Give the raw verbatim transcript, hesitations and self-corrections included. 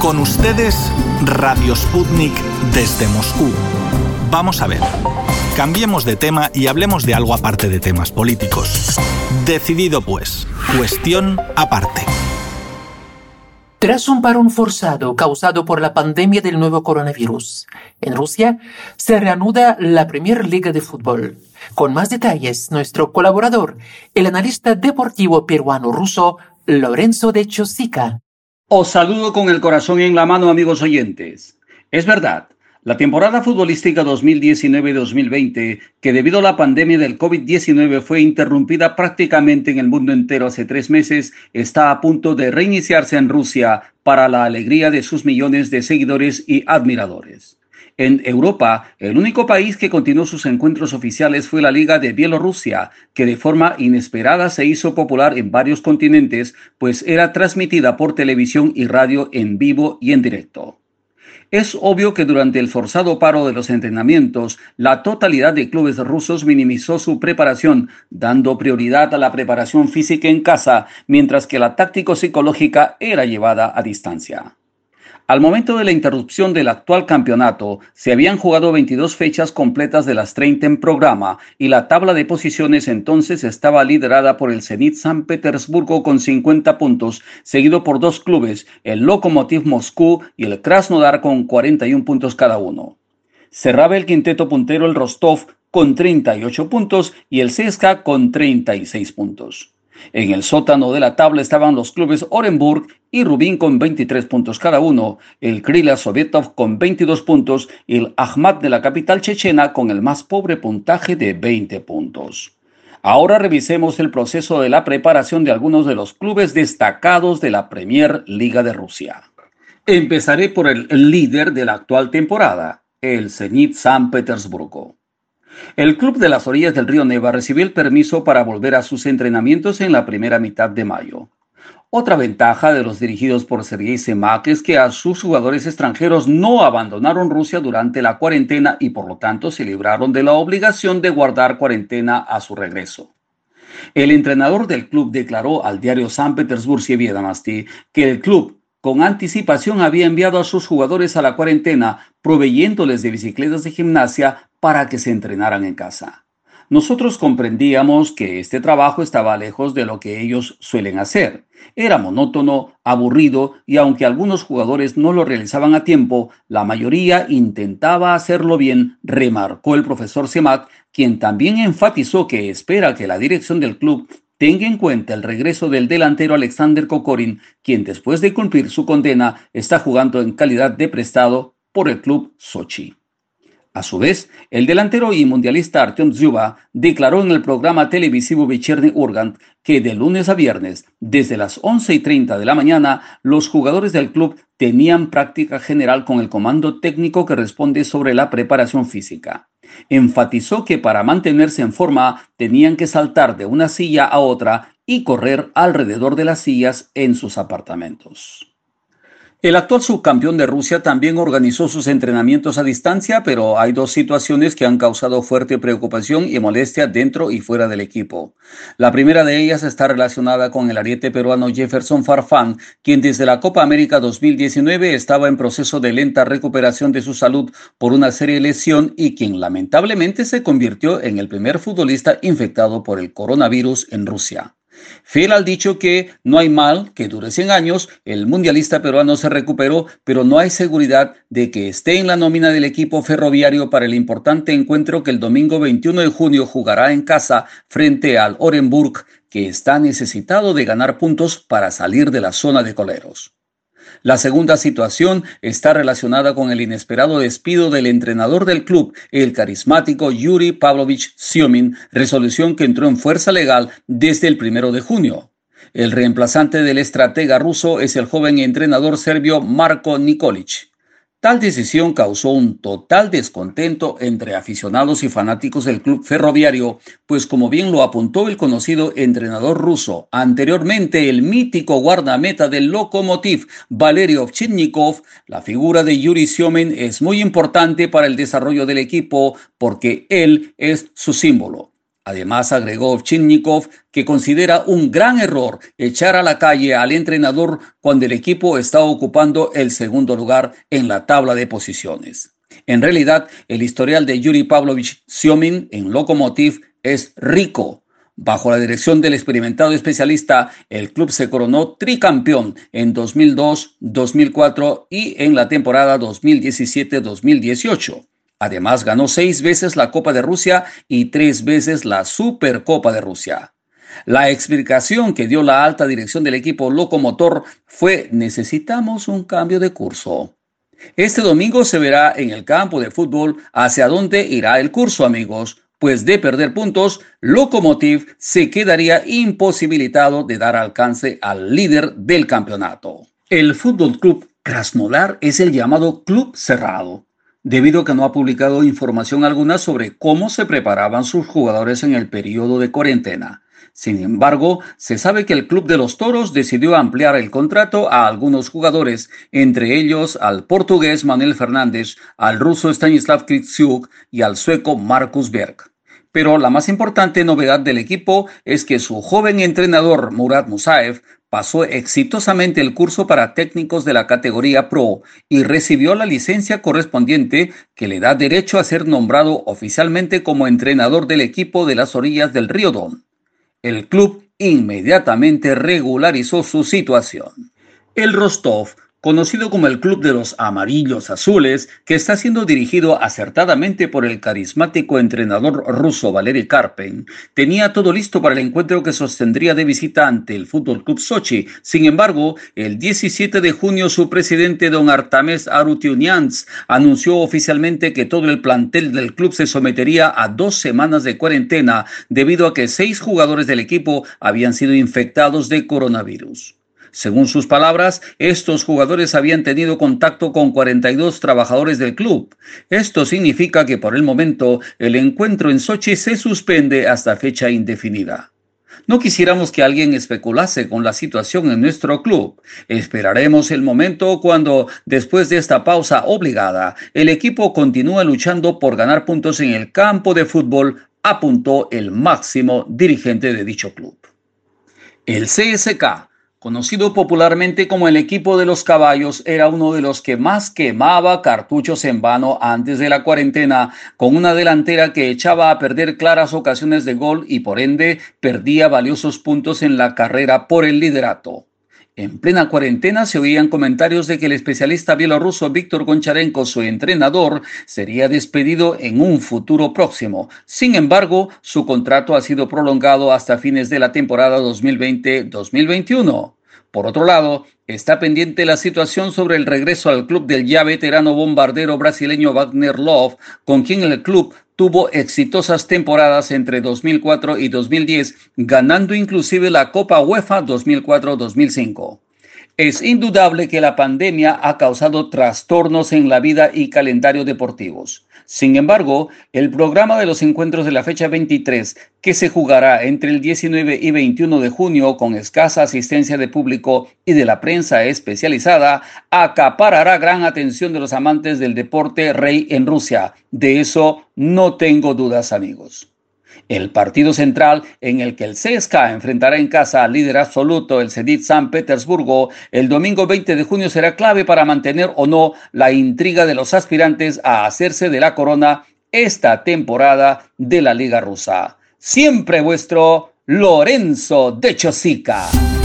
Con ustedes, Radio Sputnik desde Moscú. Vamos a ver. Cambiemos de tema y hablemos de algo aparte de temas políticos. Decidido pues. Cuestión aparte. Tras un parón forzado causado por la pandemia del nuevo coronavirus, en Rusia se reanuda la Premier Liga de fútbol. Con más detalles, nuestro colaborador, el analista deportivo peruano-ruso, Lorenzo de Chosica. Os saludo con el corazón en la mano, amigos oyentes. Es verdad, la temporada futbolística dos mil diecinueve dos mil veinte, que debido a la pandemia del COVID diecinueve fue interrumpida prácticamente en el mundo entero hace tres meses, está a punto de reiniciarse en Rusia para la alegría de sus millones de seguidores y admiradores. En Europa, el único país que continuó sus encuentros oficiales fue la Liga de Bielorrusia, que de forma inesperada se hizo popular en varios continentes, pues era transmitida por televisión y radio en vivo y en directo. Es obvio que durante el forzado paro de los entrenamientos, la totalidad de clubes rusos minimizó su preparación, dando prioridad a la preparación física en casa, mientras que la táctico-psicológica era llevada a distancia. Al momento de la interrupción del actual campeonato, se habían jugado veintidós fechas completas de las treinta en programa y la tabla de posiciones entonces estaba liderada por el Zenit San Petersburgo con cincuenta puntos, seguido por dos clubes, el Lokomotiv Moscú y el Krasnodar con cuarenta y uno puntos cada uno. Cerraba el quinteto puntero el Rostov con treinta y ocho puntos y el C S K A con treinta y seis puntos. En el sótano de la tabla estaban los clubes Orenburg y Rubin con veintitrés puntos cada uno, el Krylia Sovetov con veintidós puntos y el Akhmat de la capital chechena con el más pobre puntaje de veinte puntos. Ahora revisemos el proceso de la preparación de algunos de los clubes destacados de la Premier Liga de Rusia. Empezaré por el líder de la actual temporada, el Zenit San Petersburgo. El club de las orillas del río Neva recibió el permiso para volver a sus entrenamientos en la primera mitad de mayo. Otra ventaja de los dirigidos por Sergei Semak es que a sus jugadores extranjeros no abandonaron Rusia durante la cuarentena y por lo tanto se libraron de la obligación de guardar cuarentena a su regreso. El entrenador del club declaró al diario San Petersburgske Vedomosti que el club con anticipación había enviado a sus jugadores a la cuarentena, proveyéndoles de bicicletas de gimnasia para que se entrenaran en casa. Nosotros comprendíamos que este trabajo estaba lejos de lo que ellos suelen hacer. Era monótono, aburrido y aunque algunos jugadores no lo realizaban a tiempo, la mayoría intentaba hacerlo bien, remarcó el profesor Semak, quien también enfatizó que espera que la dirección del club tenga en cuenta el regreso del delantero Alexander Kokorin, quien después de cumplir su condena está jugando en calidad de prestado por el club Sochi. A su vez, el delantero y mundialista Artyom Dzyuba declaró en el programa televisivo Вечерний Ургант que de lunes a viernes, desde las once y treinta de la mañana, los jugadores del club tenían práctica general con el comando técnico que responde sobre la preparación física. Enfatizó que para mantenerse en forma tenían que saltar de una silla a otra y correr alrededor de las sillas en sus apartamentos. El actual subcampeón de Rusia también organizó sus entrenamientos a distancia, pero hay dos situaciones que han causado fuerte preocupación y molestia dentro y fuera del equipo. La primera de ellas está relacionada con el ariete peruano Jefferson Farfán, quien desde la Copa América dos mil diecinueve estaba en proceso de lenta recuperación de su salud por una seria lesión y quien lamentablemente se convirtió en el primer futbolista infectado por el coronavirus en Rusia. Fiel al dicho que no hay mal que dure cien años, el mundialista peruano se recuperó, pero no hay seguridad de que esté en la nómina del equipo ferroviario para el importante encuentro que el domingo veintiuno de junio jugará en casa frente al Orenburg, que está necesitado de ganar puntos para salir de la zona de coleros. La segunda situación está relacionada con el inesperado despido del entrenador del club, el carismático Yuri Pavlovich Siomin, resolución que entró en fuerza legal desde el primero de junio. El reemplazante del estratega ruso es el joven entrenador serbio Marko Nikolic. Tal decisión causó un total descontento entre aficionados y fanáticos del club ferroviario, pues como bien lo apuntó el conocido entrenador ruso, anteriormente el mítico guardameta del Lokomotiv, Valery Ovchinnikov, la figura de Yuri Siomin es muy importante para el desarrollo del equipo porque él es su símbolo. Además, agregó Ovchinnikov que considera un gran error echar a la calle al entrenador cuando el equipo está ocupando el segundo lugar en la tabla de posiciones. En realidad, el historial de Yuri Pavlovich Semyon en Lokomotiv es rico. Bajo la dirección del experimentado especialista, el club se coronó tricampeón en dos mil dos, dos mil cuatro y en la temporada dos mil diecisiete dos mil dieciocho. Además, ganó seis veces la Copa de Rusia y tres veces la Supercopa de Rusia. La explicación que dio la alta dirección del equipo Lokomotor fue: necesitamos un cambio de curso. Este domingo se verá en el campo de fútbol hacia dónde irá el curso, amigos, pues de perder puntos, Lokomotiv se quedaría imposibilitado de dar alcance al líder del campeonato. El Fútbol Club Krasnodar es el llamado club cerrado, debido a que no ha publicado información alguna sobre cómo se preparaban sus jugadores en el periodo de cuarentena. Sin embargo, se sabe que el Club de los Toros decidió ampliar el contrato a algunos jugadores, entre ellos al portugués Manuel Fernández, al ruso Stanislav Kritsiuk y al sueco Marcus Berg. Pero la más importante novedad del equipo es que su joven entrenador Murat Musaev pasó exitosamente el curso para técnicos de la categoría Pro y recibió la licencia correspondiente que le da derecho a ser nombrado oficialmente como entrenador del equipo de las orillas del río Don. El club inmediatamente regularizó su situación. El Rostov, conocido como el Club de los Amarillos Azules, que está siendo dirigido acertadamente por el carismático entrenador ruso Valery Karpen, tenía todo listo para el encuentro que sostendría de visita ante el Fútbol Club Sochi. Sin embargo, el diecisiete de junio su presidente don Artames Arutyunyan anunció oficialmente que todo el plantel del club se sometería a dos semanas de cuarentena debido a que seis jugadores del equipo habían sido infectados de coronavirus. Según sus palabras, estos jugadores habían tenido contacto con cuarenta y dos trabajadores del club. Esto significa que por el momento el encuentro en Sochi se suspende hasta fecha indefinida. No quisiéramos que alguien especulase con la situación en nuestro club. Esperaremos el momento cuando, después de esta pausa obligada, el equipo continúe luchando por ganar puntos en el campo de fútbol, apuntó el máximo dirigente de dicho club. El C S K, conocido popularmente como el equipo de los caballos, era uno de los que más quemaba cartuchos en vano antes de la cuarentena, con una delantera que echaba a perder claras ocasiones de gol y por ende perdía valiosos puntos en la carrera por el liderato. En plena cuarentena se oían comentarios de que el especialista bielorruso Víctor Goncharenko, su entrenador, sería despedido en un futuro próximo. Sin embargo, su contrato ha sido prolongado hasta fines de la temporada dos mil veinte dos mil veintiuno. Por otro lado, está pendiente la situación sobre el regreso al club del ya veterano bombardero brasileño Wagner Love, con quien el club tuvo exitosas temporadas entre dos mil cuatro y dos mil diez, ganando inclusive la Copa UEFA dos mil cuatro dos mil cinco. Es indudable que la pandemia ha causado trastornos en la vida y calendario deportivos. Sin embargo, el programa de los encuentros de la fecha veintitrés, que se jugará entre el diecinueve y veintiuno de junio con escasa asistencia de público y de la prensa especializada, acaparará gran atención de los amantes del deporte rey en Rusia. De eso no tengo dudas, amigos. El partido central, en el que el C S K enfrentará en casa al líder absoluto, el Zenit San Petersburgo, el domingo veinte de junio será clave para mantener o no la intriga de los aspirantes a hacerse de la corona esta temporada de la Liga Rusa. Siempre vuestro Lorenzo de Chosica.